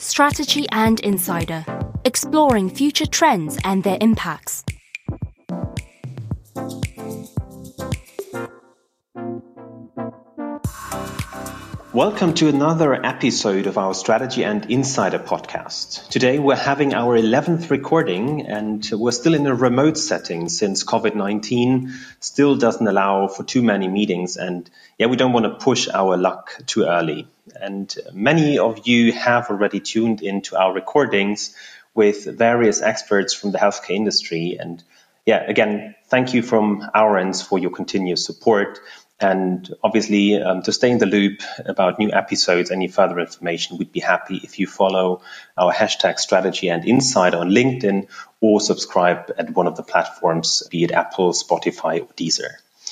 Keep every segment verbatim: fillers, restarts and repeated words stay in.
Strategy and Insider, exploring future trends and their impacts. Welcome to another episode of our Strategy and Insider podcast. Today we're having our eleventh recording and we're still in a remote setting since COVID nineteen still doesn't allow for too many meetings, and yeah, we don't want to push our luck too early. And many of you have already tuned into our recordings with various experts from the healthcare industry. And yeah, again, thank you from our ends for your continuous support. And obviously, um, to stay in the loop about new episodes, any further information, we'd be happy if you follow our hashtag Strategy and Insider on LinkedIn or subscribe at one of the platforms, be it Apple, Spotify, or Deezer.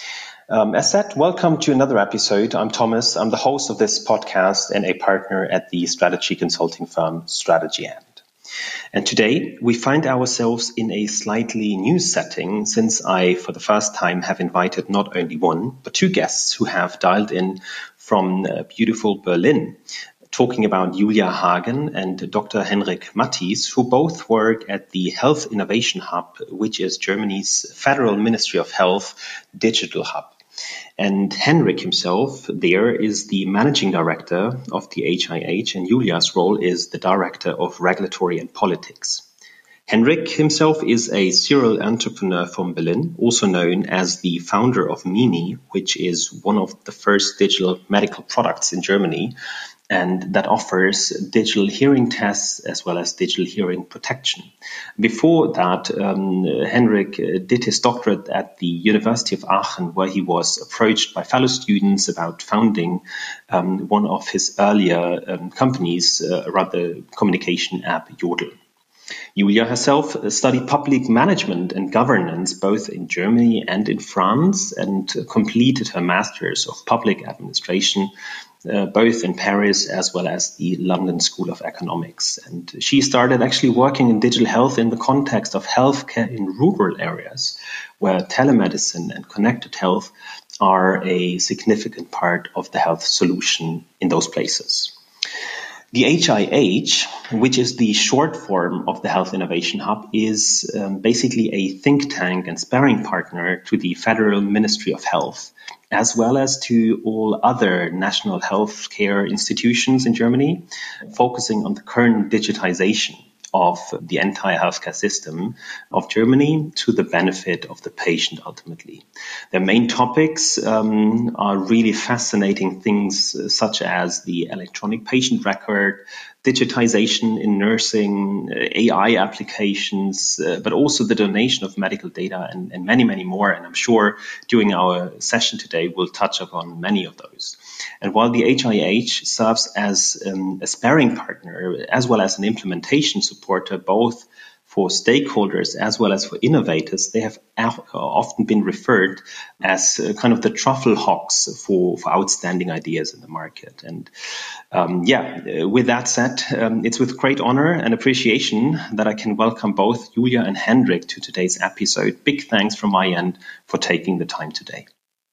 Um, as said, welcome to another episode. I'm Thomas. I'm the host of this podcast and a partner at the strategy consulting firm Strategy and. And today we find ourselves in a slightly new setting since I, for the first time, have invited not only one, but two guests who have dialed in from uh, beautiful Berlin, talking about Julia Hagen and Doctor Henrik Matthys, who both work at the Health Innovation Hub, which is Germany's Federal Ministry of Health digital hub. And Henrik himself there is the managing director of the H I H, and Julia's role is the director of regulatory and politics. Henrik himself is a serial entrepreneur from Berlin, also known as the founder of Mini, which is one of the first digital medical products in Germany, and that offers digital hearing tests as well as digital hearing protection. Before that, um, Henrik did his doctorate at the University of Aachen, where he was approached by fellow students about founding um, one of his earlier um, companies uh, around the communication app Yodel. Julia herself studied public management and governance both in Germany and in France, and completed her master's of public administration uh, both in Paris as well as the London School of Economics. And she started actually working in digital health in the context of healthcare in rural areas, where telemedicine and connected health are a significant part of the health solution in those places. The H I H, which is the short form of the Health Innovation Hub, is um, basically a think tank and sparring partner to the Federal Ministry of Health, as well as to all other national healthcare institutions in Germany, focusing on the current digitization of the entire healthcare system of Germany to the benefit of the patient ultimately. Their main topics um, are really fascinating things uh, such as the electronic patient record, digitization in nursing, uh, A I applications, uh, but also the donation of medical data and, and many, many more. And I'm sure during our session today, we'll touch upon many of those. And while the H I H serves as um, a sparring partner, as well as an implementation supporter, both for stakeholders as well as for innovators, they have often been referred as uh, kind of the truffle hawks for, for outstanding ideas in the market. And um, yeah, with that said, um, it's with great honor and appreciation that I can welcome both Julia and Henrik to today's episode. Big thanks from my end for taking the time today.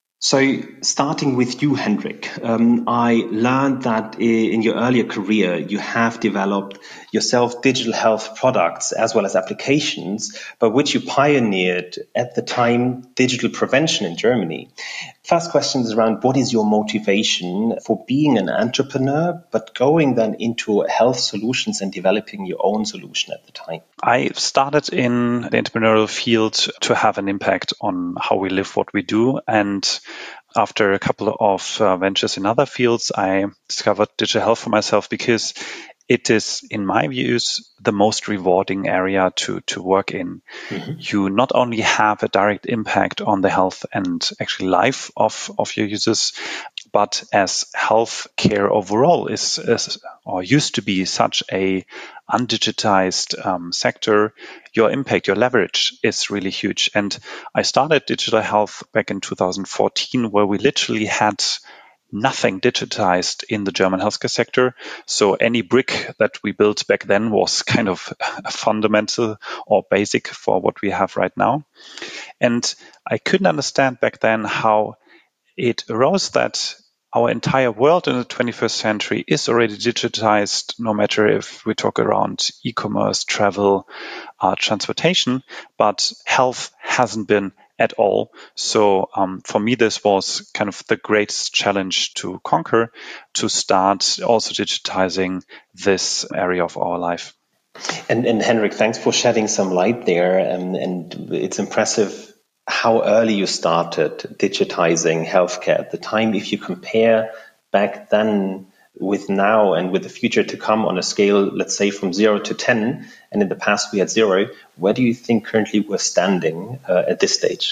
So starting with you, Henrik, um, I learned that in your earlier career, you have developed yourself digital health products as well as applications, but which you pioneered at the time digital prevention in Germany. First question is around what is your motivation for being an entrepreneur, but going then into health solutions and developing your own solution at the time? I started in the entrepreneurial field to have an impact on how we live, what we do. And after a couple of uh, ventures in other fields, I discovered digital health for myself because it is, in my views, the most rewarding area to, to work in. Mm-hmm. You not only have a direct impact on the health and actually life of, of your users, but as healthcare overall is, is or used to be such a undigitized um, sector, your impact, your leverage is really huge. And I started digital health back in two thousand fourteen, where we literally had nothing digitized in the German healthcare sector. So any brick that we built back then was kind of fundamental or basic for what we have right now. And I couldn't understand back then how it arose that our entire world in the twenty-first century is already digitized, no matter if we talk around e-commerce, travel, uh, transportation, but health hasn't been at all. So um, for me, this was kind of the greatest challenge to conquer, to start also digitizing this area of our life. And, and Henrik, thanks for shedding some light there. And, and it's impressive how early you started digitizing healthcare at the time. If you compare back then with now and with the future to come on a scale, let's say from zero to ten, and in the past we had zero, where do you think currently we're standing uh, at this stage?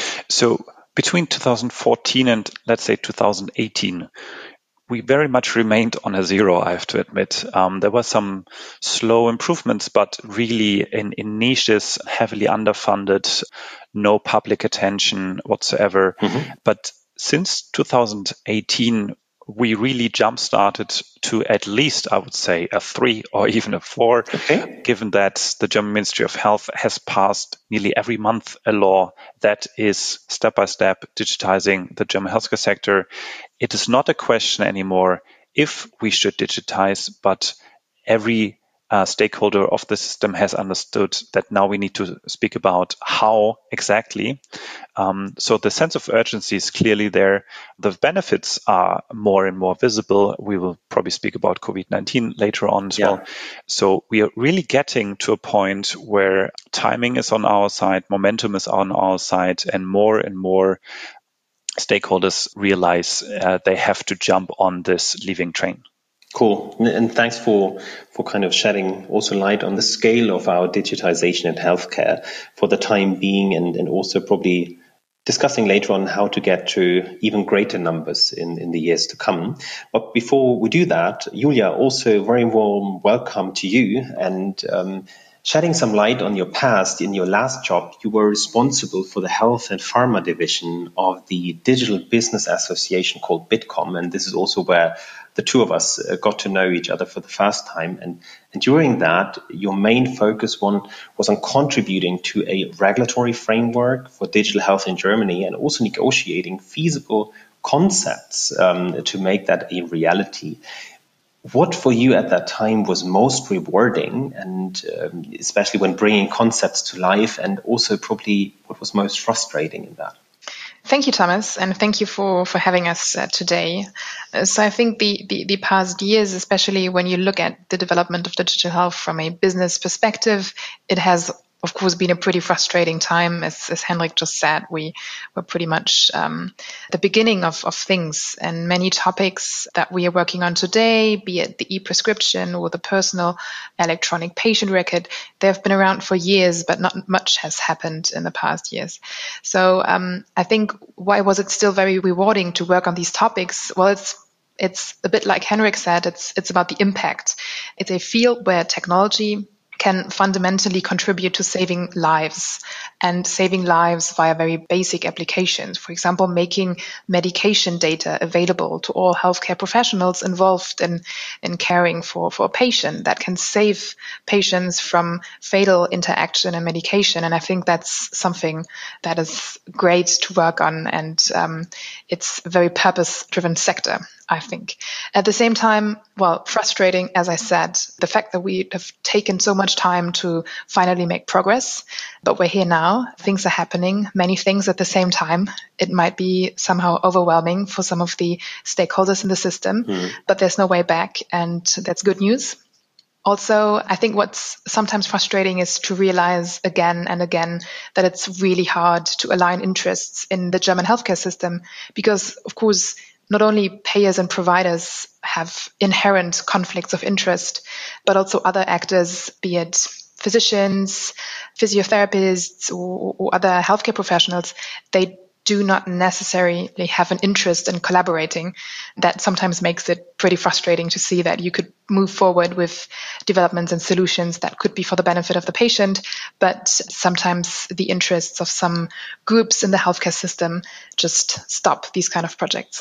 So between two thousand fourteen and let's say two thousand eighteen, we very much remained on a zero, I have to admit. Um, there were some slow improvements, but really in, in niches, heavily underfunded, no public attention whatsoever. Mm-hmm. But since two thousand eighteen, we really jump-started to at least, I would say, a three or even a four, okay. Given that the German Ministry of Health has passed nearly every month a law that is step-by-step digitizing the German healthcare sector. It is not a question anymore if we should digitize, but every uh, stakeholder of the system has understood that now we need to speak about how exactly. Um, so the sense of urgency is clearly there. The benefits are more and more visible. We will probably speak about COVID nineteen later on as yeah. well. So we are really getting to a point where timing is on our side, momentum is on our side, and more and more stakeholders realize uh, they have to jump on this leaving train. Cool. And thanks for, for kind of shedding also light on the scale of our digitization in healthcare for the time being, and, and also probably discussing later on how to get to even greater numbers in, in the years to come. But before we do that, Julia, also very warm welcome to you, and um, shedding some light on your past. In your last job, you were responsible for the health and pharma division of the digital business association called Bitkom. And this is also where the two of us got to know each other for the first time. And, and during that, your main focus one was on contributing to a regulatory framework for digital health in Germany, and also negotiating feasible concepts um, to make that a reality. What for you at that time was most rewarding, and um, especially when bringing concepts to life, and also probably what was most frustrating in that? Thank you, Thomas, and thank you for, for having us uh, today. Uh, so I think the, the, the past years, especially when you look at the development of digital health from a business perspective, it has of course been a pretty frustrating time. As, as Henrik just said, we were pretty much um, the beginning of, of things, and many topics that we are working on today, be it the e-prescription or the personal electronic patient record, they have been around for years, but not much has happened in the past years. So um, I think, why was it still very rewarding to work on these topics? Well, it's it's a bit like Henrik said, it's it's about the impact. It's a field where technology can fundamentally contribute to saving lives, and saving lives via very basic applications. For example, making medication data available to all healthcare professionals involved in, in caring for, for a patient. That can save patients from fatal interaction and medication. And I think that's something that is great to work on, and um, it's a very purpose-driven sector, I think. At the same time, well, frustrating, as I said, the fact that we have taken so much time to finally make progress, but we're here now. Things are happening, many things at the same time. It might be somehow overwhelming for some of the stakeholders in the system, mm. but there's no way back, and that's good news. Also, I think what's sometimes frustrating is to realize again and again that it's really hard to align interests in the German healthcare system, because, of course, not only payers and providers have inherent conflicts of interest, but also other actors, be it physicians, physiotherapists, or, or other healthcare professionals, they do not necessarily have an interest in collaborating. That sometimes makes it pretty frustrating to see that you could move forward with developments and solutions that could be for the benefit of the patient, but sometimes the interests of some groups in the healthcare system just stop these kind of projects.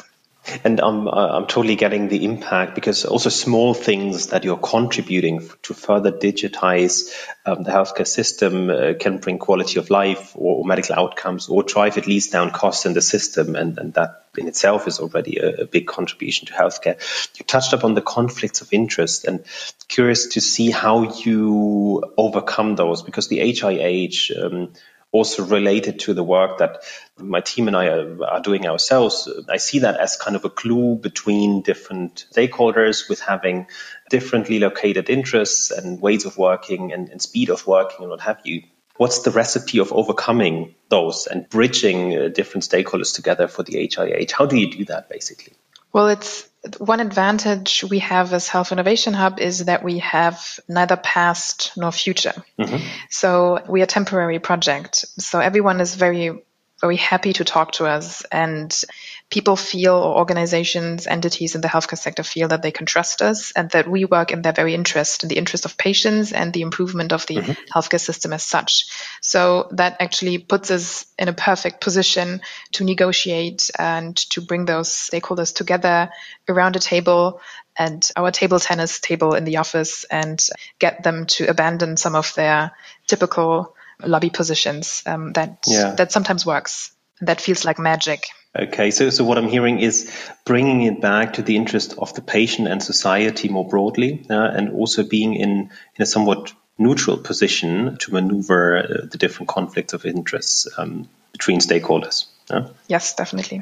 And I'm, I'm totally getting the impact, because also small things that you're contributing to further digitize um, the healthcare system uh, can bring quality of life or, or medical outcomes, or drive at least down costs in the system. And, and that in itself is already a, a big contribution to healthcare. You touched upon the conflicts of interest, and curious to see how you overcome those, because the H I H um, also related to the work that my team and I are, are doing ourselves. I see that as kind of a glue between different stakeholders, with having differently located interests and ways of working and, and speed of working and what have you. What's the recipe of overcoming those and bridging uh, different stakeholders together for the H I H? How do you do that, basically? Well, it's one advantage we have as Health Innovation Hub is that we have neither past nor future. Mm-hmm. So we are a temporary project. So everyone is very, very happy to talk to us, and people feel, or organizations, entities in the healthcare sector feel that they can trust us and that we work in their very interest, in the interest of patients and the improvement of the mm-hmm. healthcare system as such. So that actually puts us in a perfect position to negotiate and to bring those stakeholders together around a table, and our table tennis table in the office, and get them to abandon some of their typical lobby positions um, that yeah. that sometimes works. That feels like magic. Okay, so so what I'm hearing is bringing it back to the interest of the patient and society more broadly, uh, and also being in, in a somewhat neutral position to maneuver uh, the different conflicts of interests um, between stakeholders. Uh? Yes, definitely.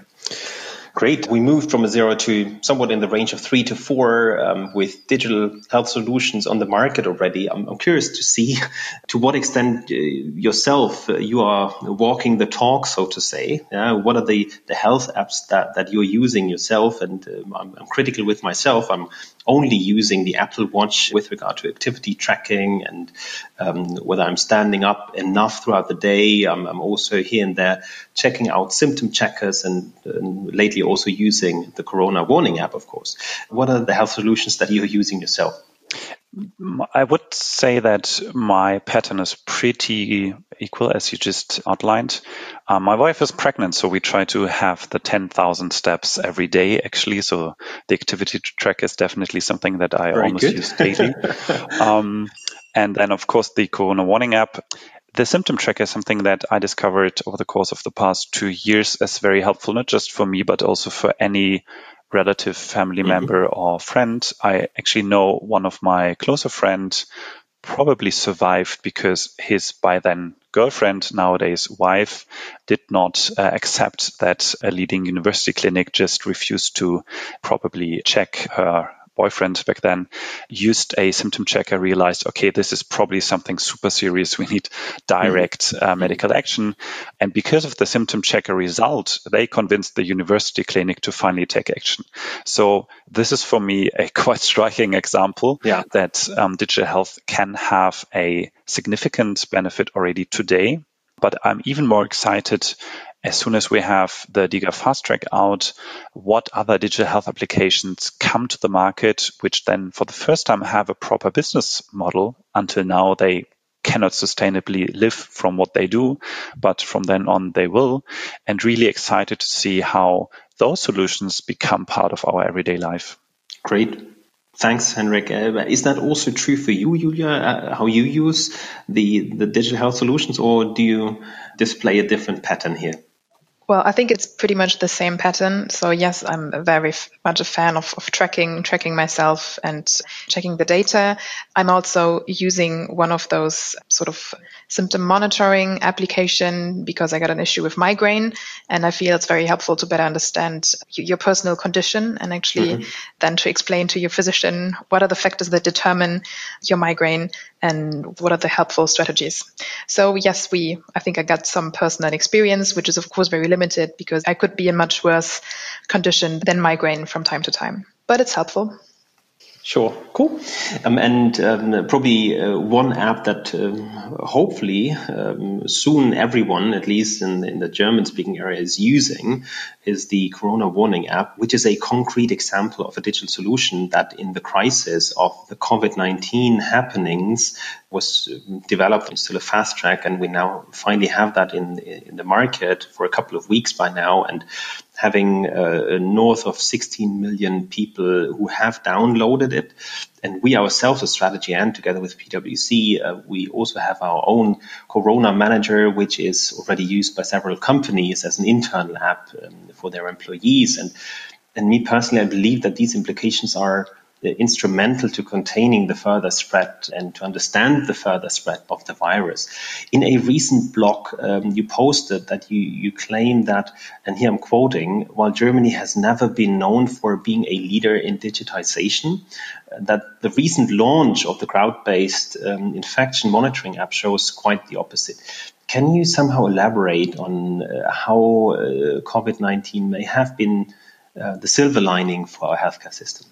Great. We moved from a zero to somewhat in the range of three to four um, with digital health solutions on the market already. I'm, I'm curious to see to what extent uh, yourself uh, you are walking the talk, so to say. Uh, what are the, the health apps that, that you're using yourself? And um, I'm, I'm critical with myself. I'm only using the Apple Watch with regard to activity tracking and um, whether I'm standing up enough throughout the day. I'm, I'm also here and there checking out symptom checkers, and, and lately also using the Corona Warning app, of course. What are the health solutions that you're using yourself? I would say that my pattern is pretty equal, as you just outlined. Um, my wife is pregnant, so we try to have the ten thousand steps every day, actually. So the activity track is definitely something that I Very almost good. use daily. um, and then, of course, the Corona Warning app. The symptom tracker is something that I discovered over the course of the past two years as very helpful, not just for me, but also for any relative, family mm-hmm. member or friend. I actually know one of my closer friends probably survived because his by then girlfriend, nowadays wife, did not uh, accept that a leading university clinic just refused to probably check her boyfriend back then, used a symptom checker, realized, okay, this is probably something super serious. We need direct uh, medical action. And because of the symptom checker result, they convinced the university clinic to finally take action. So this is for me a quite striking example yeah. that um, digital health can have a significant benefit already today. But I'm even more excited as soon as we have the DiGA Fast Track out, what other digital health applications come to the market, which then for the first time have a proper business model. Until now, they cannot sustainably live from what they do, but from then on they will. And really excited to see how those solutions become part of our everyday life. Great. Thanks, Henrik. Uh, is that also true for you, Julia, uh, how you use the, the digital health solutions, or do you display a different pattern here? Well, I think it's pretty much the same pattern. So yes, I'm very f- much a fan of, of tracking, tracking myself and checking the data. I'm also using one of those sort of symptom monitoring application because I got an issue with migraine, and I feel it's very helpful to better understand y- your personal condition and actually mm-hmm. then to explain to your physician what are the factors that determine your migraine and what are the helpful strategies. So yes, we, I think I got some personal experience, which is of course very limited because I could be in much worse condition than migraine from time to time, but it's helpful. Sure. Cool. Um, and um, probably uh, one app that um, hopefully um, soon everyone, at least in, in the German-speaking area, is using is the Corona Warning app, which is a concrete example of a digital solution that in the crisis of the COVID nineteen happenings was developed in still a fast track. And we now finally have that in, in the market for a couple of weeks by now, and having uh, north of sixteen million people who have downloaded it. And we ourselves as Strategy and together with P W C, uh, we also have our own Corona Manager, which is already used by several companies as an internal app um, for their employees. And, and me personally, I believe that these implications are instrumental to containing the further spread and to understand the further spread of the virus. In a recent blog, um, you posted that you, you claim that, and here I'm quoting, while Germany has never been known for being a leader in digitization, that the recent launch of the cloud-based um, infection monitoring app shows quite the opposite. Can you somehow elaborate on uh, how uh, COVID nineteen may have been uh, the silver lining for our healthcare system?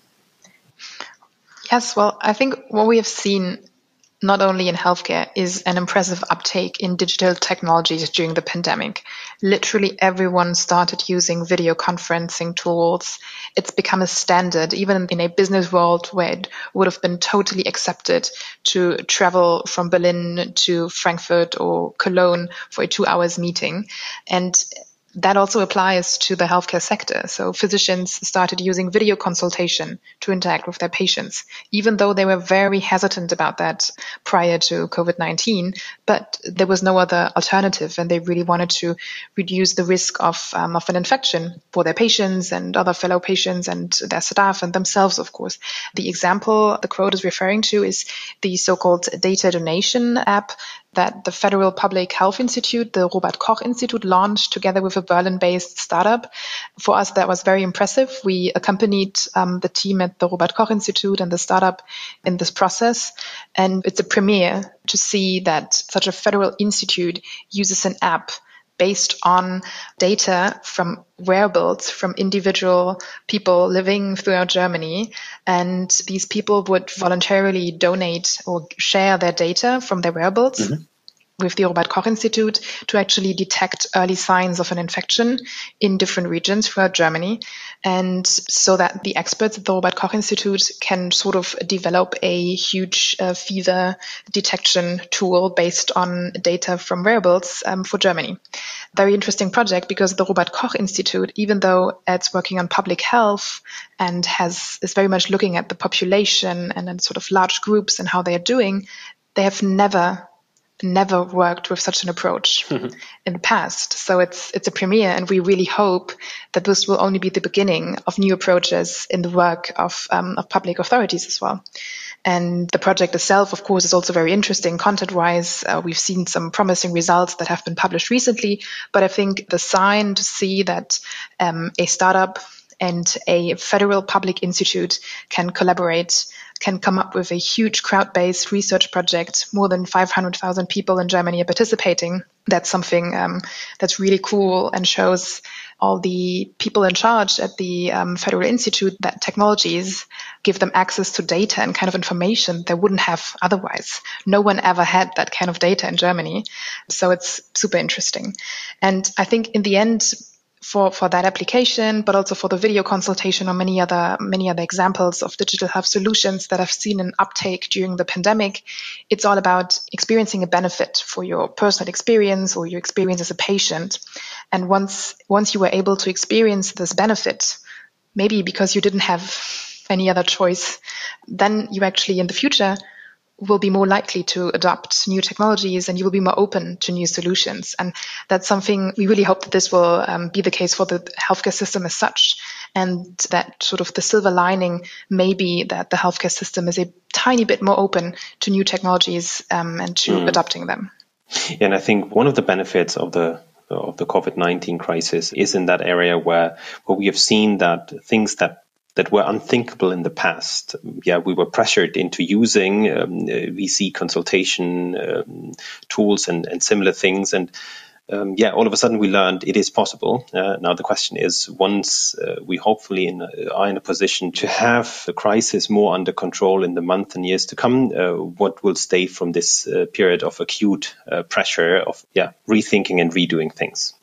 Yes, well, I think what we have seen not only in healthcare is an impressive uptake in digital technologies during the pandemic. Literally everyone started using video conferencing tools. It's become a standard, even in a business world where it would have been totally accepted to travel from Berlin to Frankfurt or Cologne for a two hours meeting. And that also applies to the healthcare sector. So physicians started using video consultation to interact with their patients, even though they were very hesitant about that prior to COVID nineteen. But there was no other alternative, and they really wanted to reduce the risk of, um, of an infection for their patients and other fellow patients and their staff and themselves, of course. The example the quote is referring to is the so-called data donation app that the Federal Public Health Institute, the Robert Koch Institute, launched together with a Berlin-based startup. For us, that was very impressive. We accompanied um, the team at the Robert Koch Institute and the startup in this process. And it's a premiere to see that such a federal institute uses an app based on data from wearables from individual people living throughout Germany. And these people would voluntarily donate or share their data from their wearables mm-hmm. with the Robert Koch Institute to actually detect early signs of an infection in different regions throughout Germany. And so that the experts at the Robert Koch Institute can sort of develop a huge uh, fever detection tool based on data from wearables um, for Germany. Very interesting project, because the Robert Koch Institute, even though it's working on public health and has is very much looking at the population and then sort of large groups and how they are doing, they have never never worked with such an approach mm-hmm. in the past. So it's it's a premiere, and we really hope that this will only be the beginning of new approaches in the work of um, of public authorities as well. And the project itself, of course, is also very interesting content-wise. Uh, we've seen some promising results that have been published recently, but I think the sign to see that um, a startup and a federal public institute can collaborate, can come up with a huge crowd-based research project. More than five hundred thousand people in Germany are participating. That's something um, that's really cool and shows all the people in charge at the um, Federal Institute that technologies give them access to data and kind of information they wouldn't have otherwise. No one ever had that kind of data in Germany. So it's super interesting. And I think in the end, for, for that application, but also for the video consultation or many other many other examples of digital health solutions that have seen an uptake during the pandemic, it's all about experiencing a benefit for your personal experience or your experience as a patient. And once once you were able to experience this benefit, maybe because you didn't have any other choice, then you actually in the future will be more likely to adopt new technologies, and you will be more open to new solutions. And that's something we really hope that this will um, be the case for the healthcare system as such. And that sort of the silver lining may be that the healthcare system is a tiny bit more open to new technologies um, and to mm. adopting them. Yeah, and I think one of the benefits of the of the COVID nineteen crisis is in that area where, where we have seen that things that that were unthinkable in the past. Yeah, we were pressured into using um, V C consultation um, tools and, and similar things. And um, yeah, all of a sudden we learned it is possible. Uh, now the question is, once uh, we hopefully in, uh, are in a position to have the crisis more under control in the months and years to come, uh, what will stay from this uh, period of acute uh, pressure of yeah rethinking and redoing things?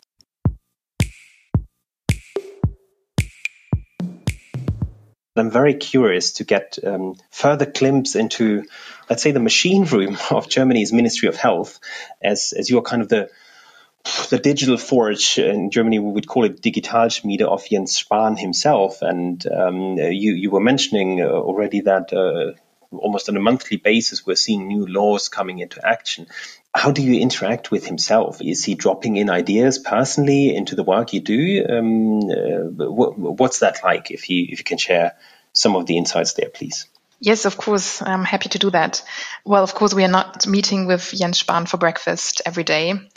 I'm very curious to get um, further glimpse into, let's say, the machine room of Germany's Ministry of Health, as as you're kind of the the digital forge. In Germany, we would call it Digitalschmiede of Jens Spahn himself. And um, you, you were mentioning already that uh, almost on a monthly basis, we're seeing new laws coming into action. How do you interact with himself? Is he dropping in ideas personally into the work you do? Um, uh, what's that like? If you, if you can share some of the insights there, please. Yes, of course. I'm happy to do that. Well, of course, we are not meeting with Jens Spahn for breakfast every day. Um,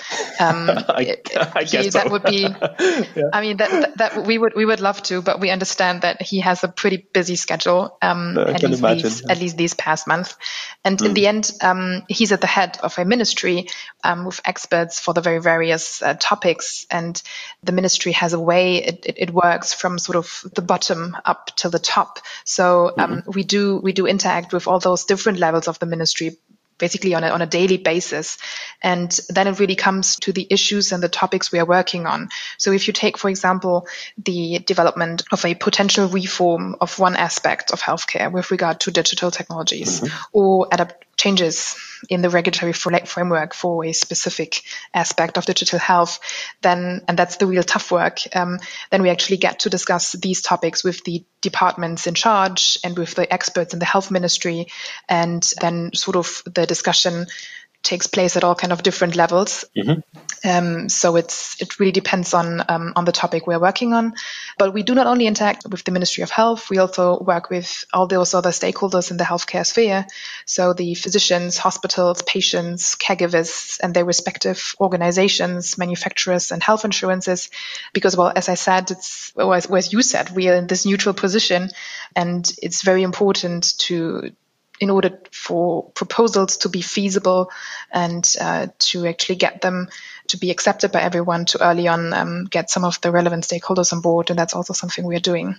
I, I he, guess that so. would be. yeah. I mean, that, that that we would we would love to, but we understand that he has a pretty busy schedule. Um, I at can least imagine. these, at least these past month, and Mm. in the end, um, he's at the head of a ministry um, with experts for the very various uh, topics, and the ministry has a way it, it, it works from sort of the bottom up to the top. So um, mm-hmm. we do we do interact with all those different levels of the ministry, basically on a, on a daily basis. And then it really comes to the issues and the topics we are working on. So if you take, for example, the development of a potential reform of one aspect of healthcare with regard to digital technologies, mm-hmm. or adapt changes in the regulatory framework for a specific aspect of digital health, then, and that's the real tough work, um, then we actually get to discuss these topics with the departments in charge and with the experts in the health ministry, and then sort of the discussion takes place at all kind of different levels. Mm-hmm. Um, so it's it really depends on um, on the topic we're working on. But we do not only interact with the Ministry of Health, we also work with all those other stakeholders in the healthcare sphere. So the physicians, hospitals, patients, caregivers, and their respective organizations, manufacturers, and health insurances. Because, well, as I said, it's well, as, as you said, we are in this neutral position, and it's very important to. in order for proposals to be feasible and uh, to actually get them to be accepted by everyone, to early on um, get some of the relevant stakeholders on board. And that's also something we are doing.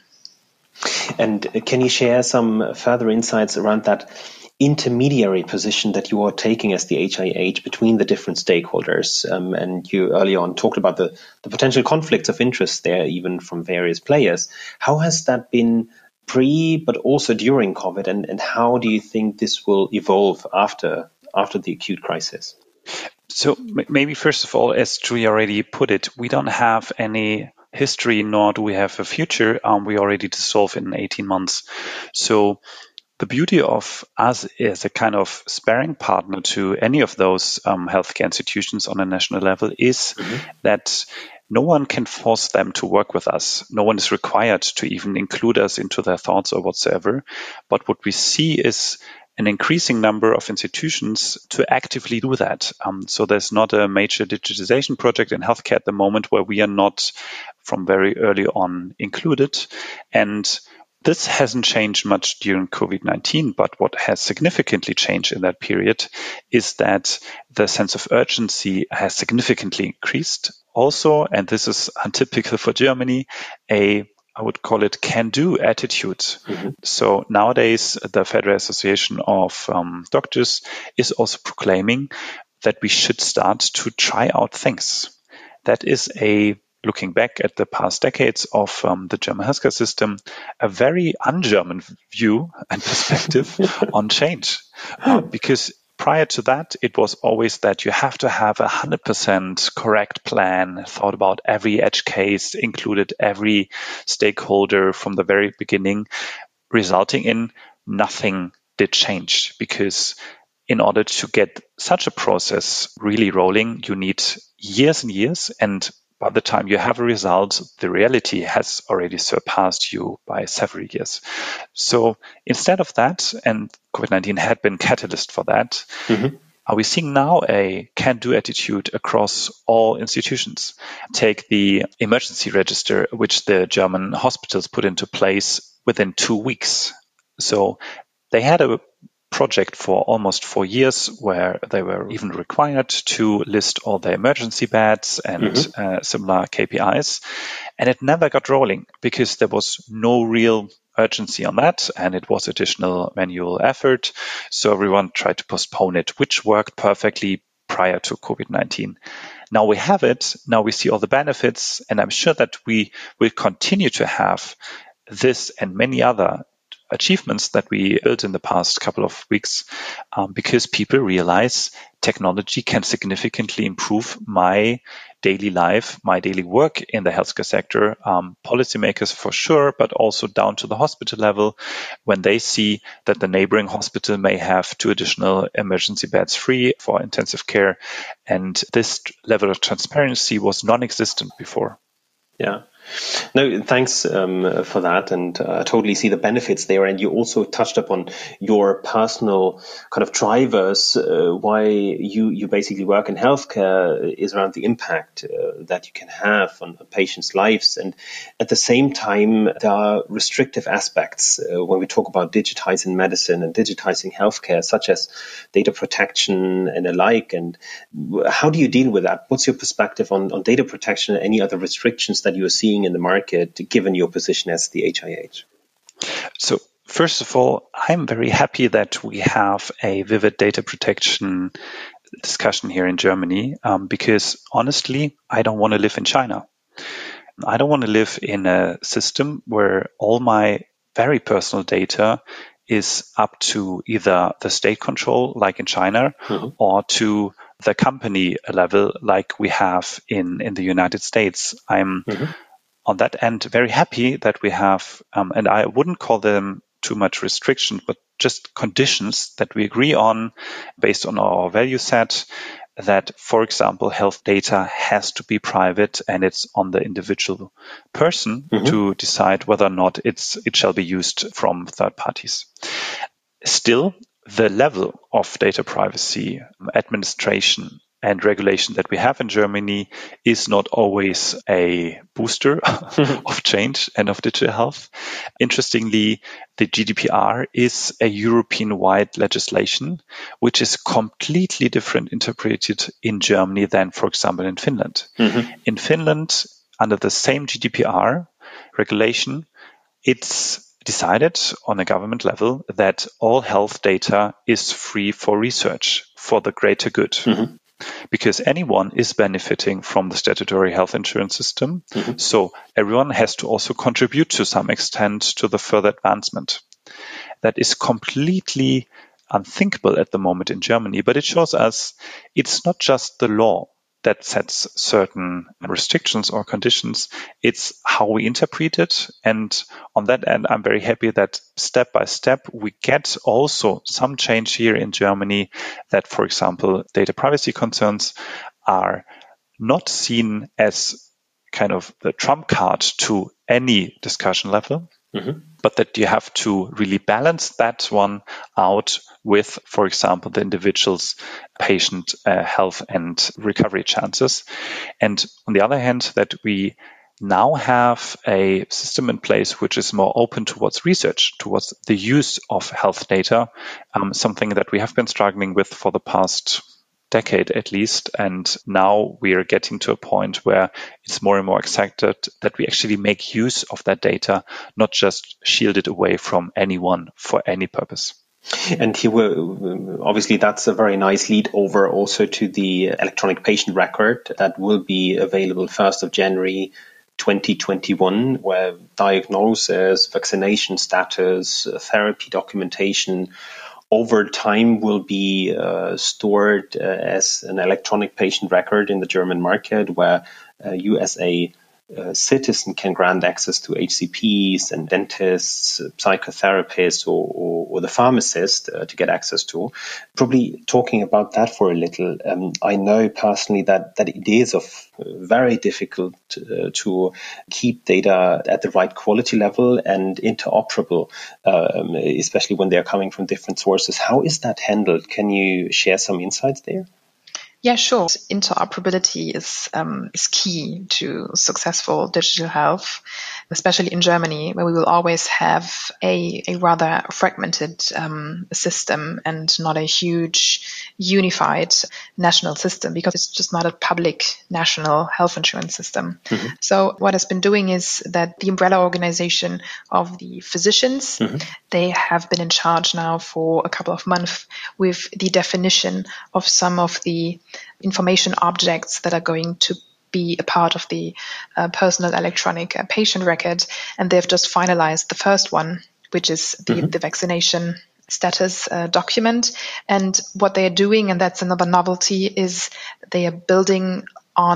And can you share some further insights around that intermediary position that you are taking as the H I H between the different stakeholders? Um, and you earlier on talked about the, the potential conflicts of interest there, even from various players. How has that been pre, but also during COVID, and, and how do you think this will evolve after after the acute crisis? So maybe first of all, as Julia already put it, we don't have any history, nor do we have a future. Um, we already dissolve in eighteen months. So the beauty of us as a kind of sparring partner to any of those um, healthcare institutions on a national level is mm-hmm. that no one can force them to work with us. No one is required to even include us into their thoughts or whatsoever. But what we see is an increasing number of institutions to actively do that. Um, so there's not a major digitization project in healthcare at the moment where we are not from very early on included. And this hasn't changed much during COVID nineteen, but what has significantly changed in that period is that the sense of urgency has significantly increased. Also, and this is untypical for Germany, a I would call it can-do attitude. Mm-hmm. So nowadays, the Federal Association of um, Doctors is also proclaiming that we should start to try out things. That is a looking back at the past decades of um, the German healthcare system, a very un-German view and perspective on change. Uh, because prior to that, it was always that you have to have a one hundred percent correct plan, thought about every edge case, included every stakeholder from the very beginning, resulting in nothing did change. Because in order to get such a process really rolling, you need years and years, and by the time you have a result, the reality has already surpassed you by several years. So instead of that, and COVID nineteen had been catalyst for that, mm-hmm. are we seeing now a can-do attitude across all institutions? Take the emergency register, which the German hospitals put into place within two weeks. So they had a project for almost four years where they were even required to list all their emergency beds and mm-hmm. uh, similar K P Is. And it never got rolling because there was no real urgency on that, and it was additional manual effort. So everyone tried to postpone it, which worked perfectly prior to COVID nineteen. Now we have it. Now we see all the benefits, and I'm sure that we will continue to have this and many other achievements that we built in the past couple of weeks um, because people realize technology can significantly improve my daily life, my daily work in the healthcare sector, um, policymakers for sure, but also down to the hospital level, when they see that the neighboring hospital may have two additional emergency beds free for intensive care. And this level of transparency was non-existent before. Yeah. No, thanks um, for that. And uh, I totally see the benefits there. And you also touched upon your personal kind of drivers, uh, why you, you basically work in healthcare is around the impact uh, that you can have on, on patients' lives. And at the same time, there are restrictive aspects uh, when we talk about digitizing medicine and digitizing healthcare, such as data protection and the like. And how do you deal with that? What's your perspective on, on data protection and any other restrictions that you are seeing in the market, given your position as the H I H? So first of all, I'm very happy that we have a vivid data protection discussion here in Germany, um, because honestly, I don't want to live in China. I don't want to live in a system where all my very personal data is up to either the state control, like in China, mm-hmm. or to the company level, like we have in, in the United States. I'm mm-hmm. on that end, very happy that we have, um, and I wouldn't call them too much restriction, but just conditions that we agree on based on our value set, that, for example, health data has to be private and it's on the individual person mm-hmm. to decide whether or not it's it shall be used from third parties. Still, the level of data privacy administration and regulation that we have in Germany is not always a booster of change and of digital health. Interestingly, the G D P R is a European-wide legislation, which is completely different interpreted in Germany than, for example, in Finland. Mm-hmm. In Finland, under the same G D P R regulation, it's decided on a government level that all health data is free for research for the greater good. Mm-hmm. Because anyone is benefiting from the statutory health insurance system. Mm-hmm. So everyone has to also contribute to some extent to the further advancement. That is completely unthinkable at the moment in Germany, but it shows us it's not just the law that sets certain restrictions or conditions. It's how we interpret it. And on that end, I'm very happy that step by step, we get also some change here in Germany that, for example, data privacy concerns are not seen as kind of the trump card to any discussion level, mm-hmm. but that you have to really balance that one out with, for example, the individual's patient uh, health and recovery chances. And on the other hand, that we now have a system in place which is more open towards research, towards the use of health data, um, something that we have been struggling with for the past decade at least. And now we are getting to a point where it's more and more accepted that we actually make use of that data, not just shield it away from anyone for any purpose. And here, we're, obviously, that's a very nice lead over also to the electronic patient record that will be available first of January twenty twenty-one, where diagnosis, vaccination status, therapy documentation over time will be uh, stored uh, as an electronic patient record in the German market, where uh, you as a Uh, citizen can grant access to H C Ps and dentists, psychotherapists, or, or, or the pharmacist uh, to get access to. Probably talking about that for a little, um, I know personally that, that it is of uh, very difficult uh, to keep data at the right quality level and interoperable, um, especially when they're coming from different sources. How is that handled? Can you share some insights there? Yeah, sure. Interoperability is um, is key to successful digital health, especially in Germany, where we will always have a, a rather fragmented um, system and not a huge unified national system, because it's just not a public national health insurance system. Mm-hmm. So what has been doing is that the umbrella organization of the physicians, mm-hmm. they have been in charge now for a couple of months with the definition of some of the information objects that are going to be a part of the uh, personal electronic uh, patient record. And they've just finalized the first one, which is the, mm-hmm. the vaccination status uh, document. And what they are doing, and that's another novelty, is they are building on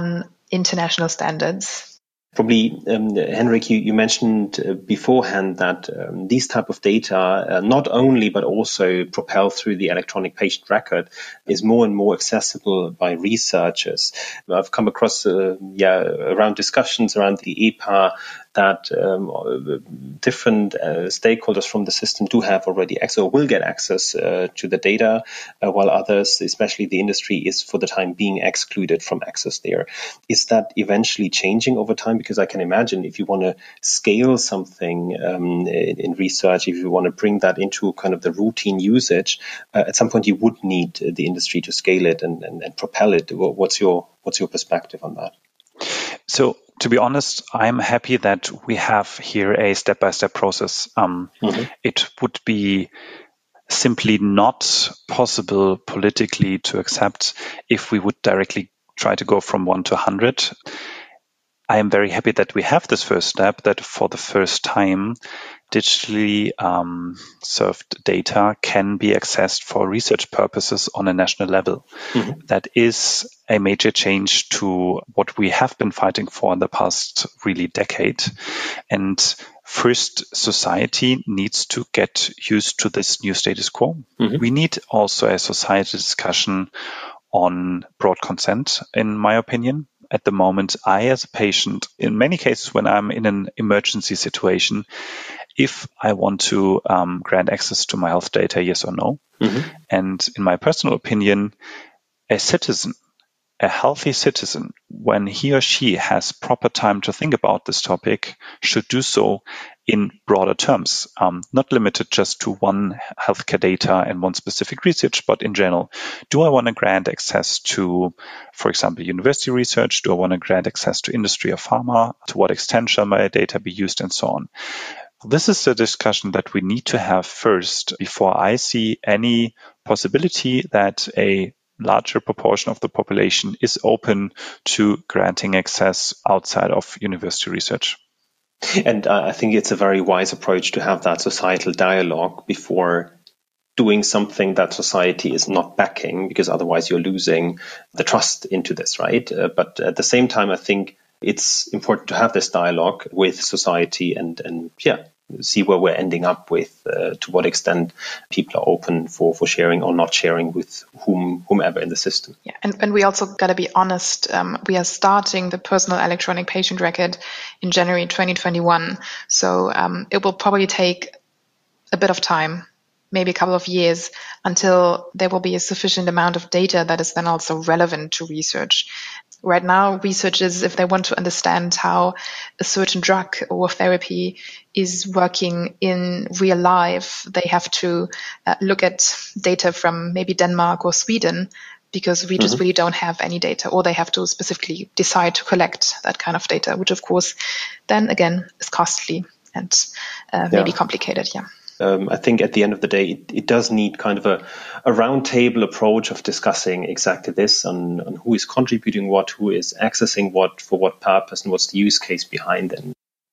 international standards. Probably, um, Henrik, you, you mentioned uh, beforehand that um, these type of data, uh, not only but also propelled through the electronic patient record, is more and more accessible by researchers. I've come across, uh, yeah, around discussions around the E P A that um, different uh, stakeholders from the system do have already access or will get access uh, to the data, uh, while others, especially the industry, is for the time being excluded from access there. Is that eventually changing over time? Because I can imagine if you want to scale something um, in, in research, if you want to bring that into kind of the routine usage, uh, at some point you would need the industry to scale it and, and, and propel it. What's your what's your perspective on that? So, to be honest, I'm happy that we have here a step-by-step process. Um, mm-hmm. It would be simply not possible politically to accept if we would directly try to go from one to one hundred. I am very happy that we have this first step, that for the first time, digitally um, served data can be accessed for research purposes on a national level. Mm-hmm. That is a major change to what we have been fighting for in the past really decade. And first, society needs to get used to this new status quo. Mm-hmm. We need also a society discussion on broad consent, in my opinion. At the moment, I, as a patient, in many cases when I'm in an emergency situation, if I want to um, grant access to my health data, yes or no. Mm-hmm. And in my personal opinion, a citizen, a healthy citizen, when he or she has proper time to think about this topic, should do so in broader terms, um, not limited just to one healthcare data and one specific research, but in general. Do I want to grant access to, for example, university research? Do I want to grant access to industry or pharma? To what extent shall my data be used, and so on? This is the discussion that we need to have first before I see any possibility that a larger proportion of the population is open to granting access outside of university research. And uh, I think it's a very wise approach to have that societal dialogue before doing something that society is not backing, because otherwise you're losing the trust into this, right? Uh, but at the same time, I think it's important to have this dialogue with society and, and yeah, see where we're ending up with, uh, to what extent people are open for, for sharing or not sharing with whom, whomever in the system. Yeah, and, and we also got to be honest. Um, we are starting the personal electronic patient record in January twenty twenty-one. So um, it will probably take a bit of time, maybe a couple of years, until there will be a sufficient amount of data that is then also relevant to research. Right now, researchers, if they want to understand how a certain drug or therapy is working in real life, they have to uh, look at data from maybe Denmark or Sweden, because we mm-hmm. just really don't have any data, or they have to specifically decide to collect that kind of data, which of course then again is costly and uh, maybe yeah. complicated. Yeah. Um, I think at the end of the day, it, it does need kind of a, a round table approach of discussing exactly this on, on who is contributing what, who is accessing what, for what purpose, and what's the use case behind it.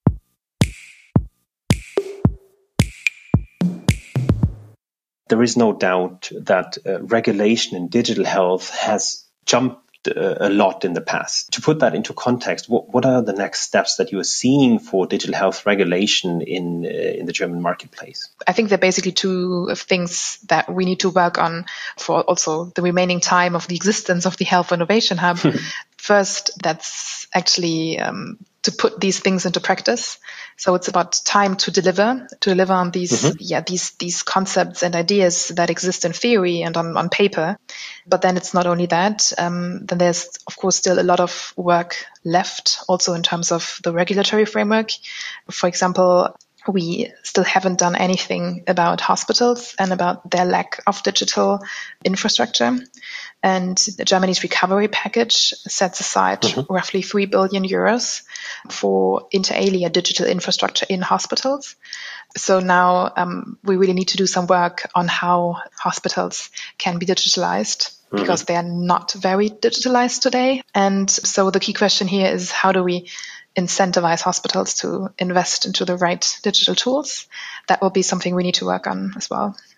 There is no doubt that uh, regulation in digital health has jumped a lot in the past. To put that into context, what, what are the next steps that you are seeing for digital health regulation in uh, in the German marketplace? I think there are basically two things that we need to work on for also the remaining time of the existence of the Health Innovation Hub. First, that's actually um, to put these things into practice. So it's about time to deliver, to deliver on these, mm-hmm. yeah, these, these concepts and ideas that exist in theory and on, on paper. But then it's not only that. Um, then there's, of course, still a lot of work left also in terms of the regulatory framework. For example, we still haven't done anything about hospitals and about their lack of digital infrastructure. And Germany's recovery package sets aside mm-hmm. roughly three billion euros for inter alia digital infrastructure in hospitals. So now um, we really need to do some work on how hospitals can be digitalized, mm-hmm. because they are not very digitalized today. And so the key question here is, how do we incentivize hospitals to invest into the right digital tools? That will be something we need to work on as well.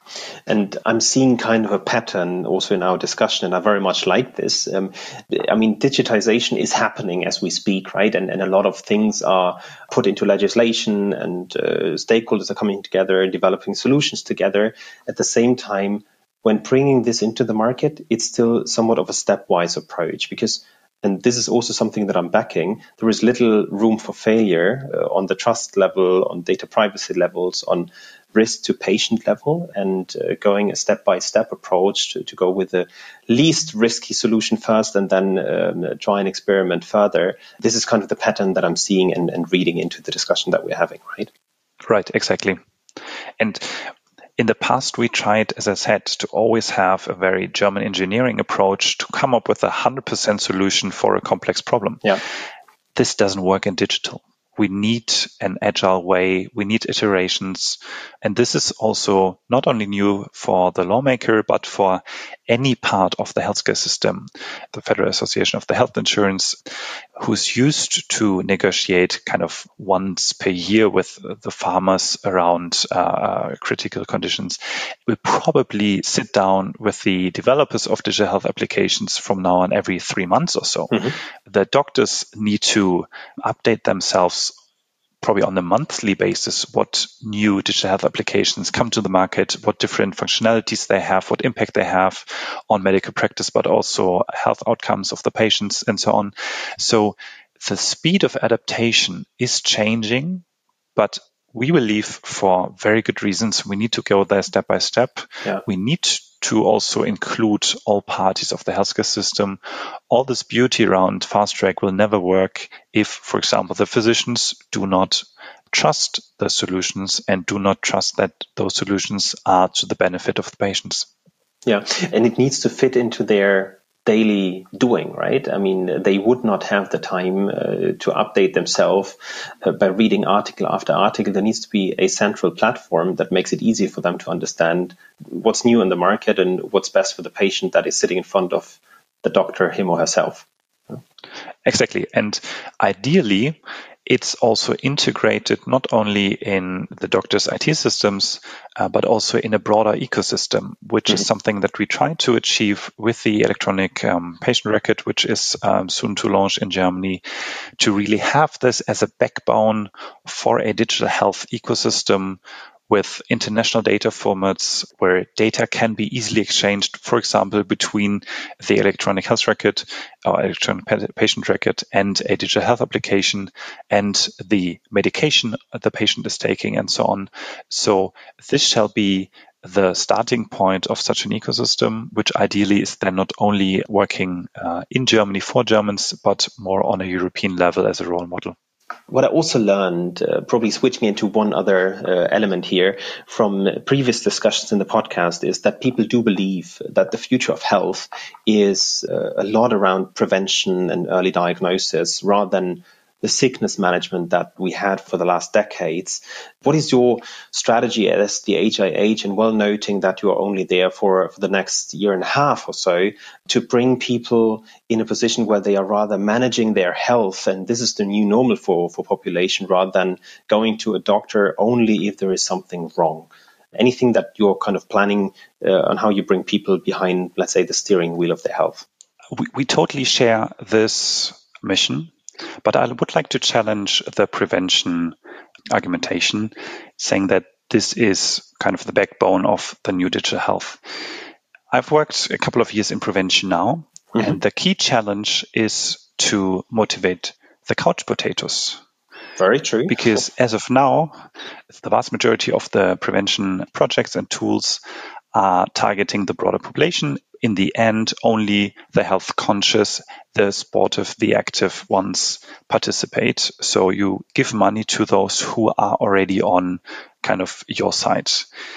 And I'm seeing kind of a pattern also in our discussion, and I very much like this. Um, I mean, digitization is happening as we speak, right? And, and a lot of things are put into legislation, and uh, stakeholders are coming together and developing solutions together. At the same time, when bringing this into the market, it's still somewhat of a stepwise approach, because, and this is also something that I'm backing, there is little room for failure uh, on the trust level, on data privacy levels, on risk to patient level, and uh, going a step-by-step approach to, to go with the least risky solution first and then um, try and experiment further. This is kind of the pattern that I'm seeing and, and reading into the discussion that we're having, right? Right, exactly. And in the past, we tried, as I said, to always have a very German engineering approach to come up with a one hundred percent solution for a complex problem. Yeah. This doesn't work in digital. We need an agile way. We need iterations. And this is also not only new for the lawmaker, but for any part of the healthcare system. The Federal Association of the Health Insurance, who's used to negotiate kind of once per year with the farmers around uh, critical conditions, will probably sit down with the developers of digital health applications from now on every three months or so. Mm-hmm. The doctors need to update themselves probably on a monthly basis what new digital health applications come to the market, what different functionalities they have, what impact they have on medical practice, but also health outcomes of the patients and so on. So the speed of adaptation is changing, but we believe for very good reasons we need to go there step by step. Yeah. We need to also include all parties of the healthcare system. All this beauty around fast track will never work if, for example, the physicians do not trust the solutions and do not trust that those solutions are to the benefit of the patients. Yeah, and it needs to fit into their daily doing, right? I mean, they would not have the time uh, to update themselves uh, by reading article after article. There needs to be a central platform that makes it easy for them to understand what's new in the market and what's best for the patient that is sitting in front of the doctor, him or herself. Exactly. And ideally, it's also integrated not only in the doctor's I T systems, uh, but also in a broader ecosystem, which mm-hmm. is something that we try to achieve with the electronic um, patient record, which is um, soon to launch in Germany, to really have this as a backbone for a digital health ecosystem with international data formats where data can be easily exchanged, for example, between the electronic health record or electronic patient record and a digital health application and the medication the patient is taking and so on. So this shall be the starting point of such an ecosystem, which ideally is then not only working uh, in Germany for Germans, but more on a European level as a role model. What I also learned, uh, probably switching into one other uh, element here from previous discussions in the podcast, is that people do believe that the future of health is uh, a lot around prevention and early diagnosis rather than the sickness management that we had for the last decades. What is your strategy as the H I H, and well noting that you are only there for, for the next year and a half or so, to bring people in a position where they are rather managing their health, and this is the new normal for, for population, rather than going to a doctor only if there is something wrong? Anything that you're kind of planning uh, on how you bring people behind, let's say, the steering wheel of their health? We, we totally share this mission. But I would like to challenge the prevention argumentation, saying that this is kind of the backbone of the new digital health. I've worked a couple of years in prevention now, mm-hmm. and the key challenge is to motivate the couch potatoes. Very true. Because as of now, the vast majority of the prevention projects and tools are targeting the broader population. In the end, only the health conscious, the sportive, the active ones participate. So you give money to those who are already on kind of your side.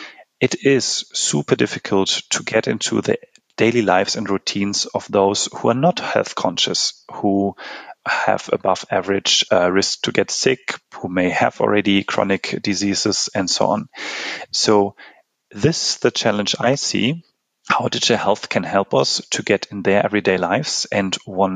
It is super difficult to get into the daily lives and routines of those who are not health conscious, who have above average uh, risk to get sick, who may have already chronic diseases and so on. So this is the challenge I see, how digital health can help us to get in their everyday lives. And one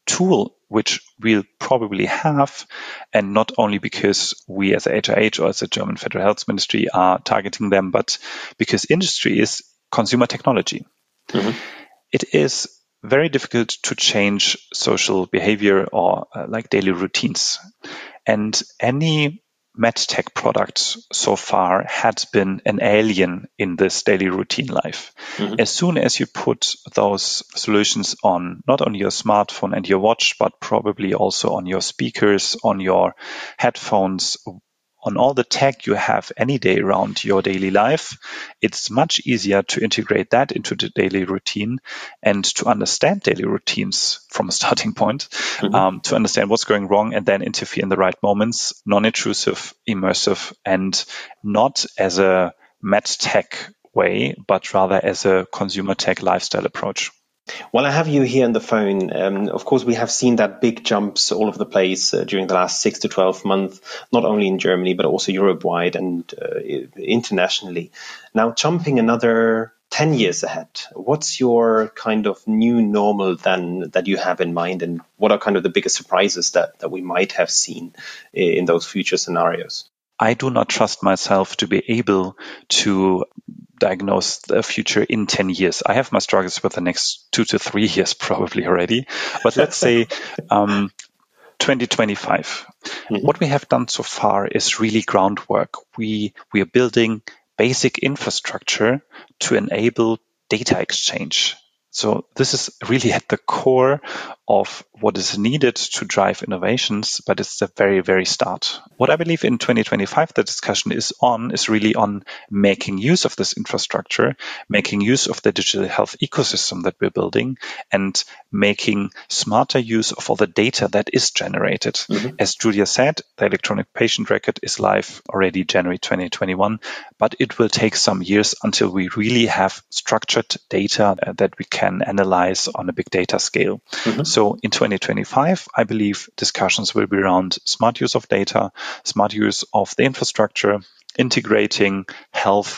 tool which we'll probably have, and not only because we as a H I H or as a German Federal Health Ministry are targeting them, but because industry is consumer technology. Mm-hmm. It is very difficult to change social behavior or uh, like daily routines. And any medtech product so far had been an alien in this daily routine life. Mm-hmm. As soon as you put those solutions on not on your smartphone and your watch, but probably also on your speakers, on your headphones, on all the tech you have any day around your daily life, it's much easier to integrate that into the daily routine and to understand daily routines from a starting point, mm-hmm. um, to understand what's going wrong and then interfere in the right moments, non-intrusive, immersive, and not as a med tech way, but rather as a consumer tech lifestyle approach. Well, I have you here on the phone. Um, of course, we have seen that big jumps all over the place uh, during the last six to twelve months, not only in Germany, but also Europe-wide and uh, internationally. Now, jumping another ten years ahead, what's your kind of new normal then that you have in mind? And what are kind of the biggest surprises that, that we might have seen in those future scenarios? I do not trust myself to be able to diagnose the future in ten years. I have my struggles with the next two to three years probably already. But let's say um, twenty twenty-five. Mm-hmm. What we have done so far is really groundwork. We, we are building basic infrastructure to enable data exchange. So this is really at the core of what is needed to drive innovations, but it's the very, very start. What I believe in twenty twenty-five, the discussion is on, is really on making use of this infrastructure, making use of the digital health ecosystem that we're building, and making smarter use of all the data that is generated. Mm-hmm. As Julia said, the electronic patient record is live already January twenty twenty-one, but it will take some years until we really have structured data that we can analyze on a big data scale. Mm-hmm. So in twenty twenty-five, I believe discussions will be around smart use of data, smart use of the infrastructure, integrating health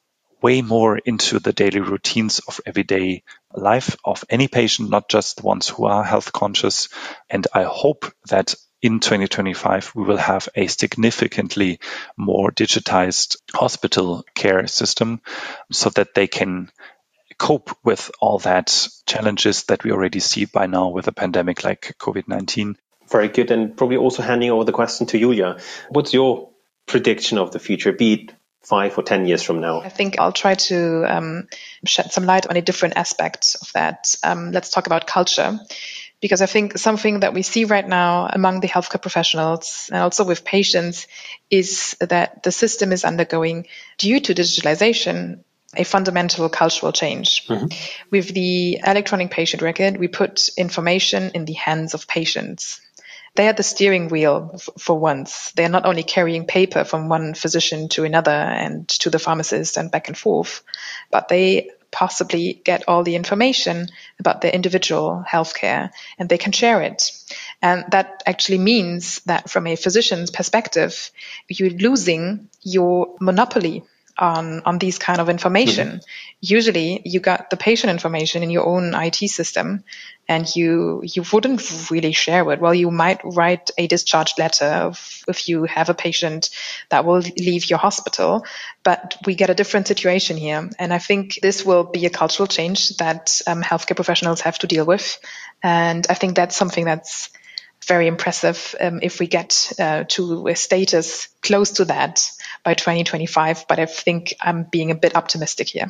way more into the daily routines of everyday life of any patient, not just the ones who are health conscious. And I hope that in twenty twenty-five, we will have a significantly more digitized hospital care system so that they can cope with all that challenges that we already see by now with a pandemic like COVID nineteen. Very good. And probably also handing over the question to Julia. What's your prediction of the future, be it five or ten years from now? I think I'll try to um, shed some light on a different aspect of that. Um, let's talk about culture. Because I think something that we see right now among the healthcare professionals and also with patients is that the system is undergoing, due to digitalization, a fundamental cultural change. Mm-hmm. With the electronic patient record, we put information in the hands of patients. They are the steering wheel f- for once. They are not only carrying paper from one physician to another and to the pharmacist and back and forth, but they possibly get all the information about their individual healthcare and they can share it. And that actually means that from a physician's perspective, you're losing your monopoly on, on these kind of information. Mm-hmm. Usually you got the patient information in your own I T system and you, you wouldn't really share it. Well, you might write a discharge letter if, if you have a patient that will leave your hospital, but we get a different situation here. And I think this will be a cultural change that um, healthcare professionals have to deal with. And I think that's something that's very impressive um, if we get uh, to a status close to that by twenty twenty-five. But I think I'm being a bit optimistic here.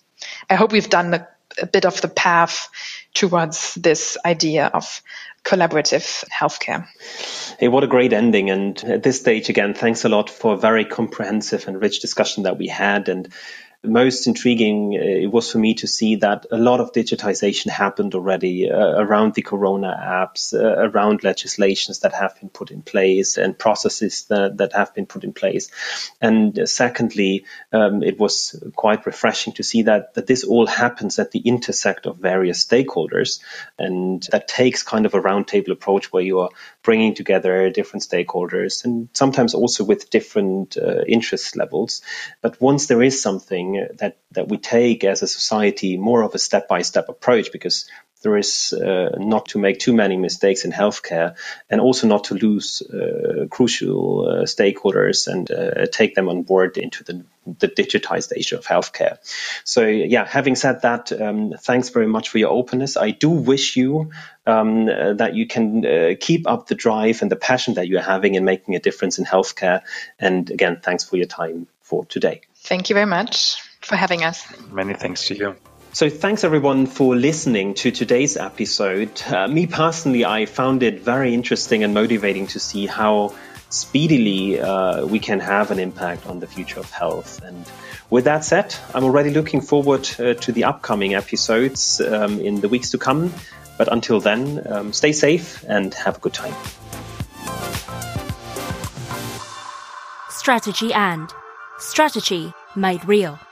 I hope we've done a, a bit of the path towards this idea of collaborative healthcare. Hey, what a great ending. And at this stage, again, thanks a lot for a very comprehensive and rich discussion that we had. And most intriguing, uh, it was for me to see that a lot of digitization happened already uh, around the Corona apps, uh, around legislations that have been put in place and processes that, that have been put in place. And uh, secondly, um, it was quite refreshing to see that, that this all happens at the intersect of various stakeholders. And that takes kind of a roundtable approach where you are bringing together different stakeholders and sometimes also with different uh, interest levels. But once there is something that that we take as a society more of a step-by-step approach, because there is uh, not to make too many mistakes in healthcare, and also not to lose uh, crucial uh, stakeholders and uh, take them on board into the, the digitized age of healthcare. So yeah, having said that, um, thanks very much for your openness. I do wish you um, uh, that you can uh, keep up the drive and the passion that you're having in making a difference in healthcare. And again, thanks for your time for today. Thank you very much for having us. Many thanks to you. So thanks everyone for listening to today's episode. Uh, me personally, I found it very interesting and motivating to see how speedily uh, we can have an impact on the future of health. And with that said, I'm already looking forward uh, to the upcoming episodes um, in the weeks to come. But until then, um, stay safe and have a good time. Strategy and Strategy made real.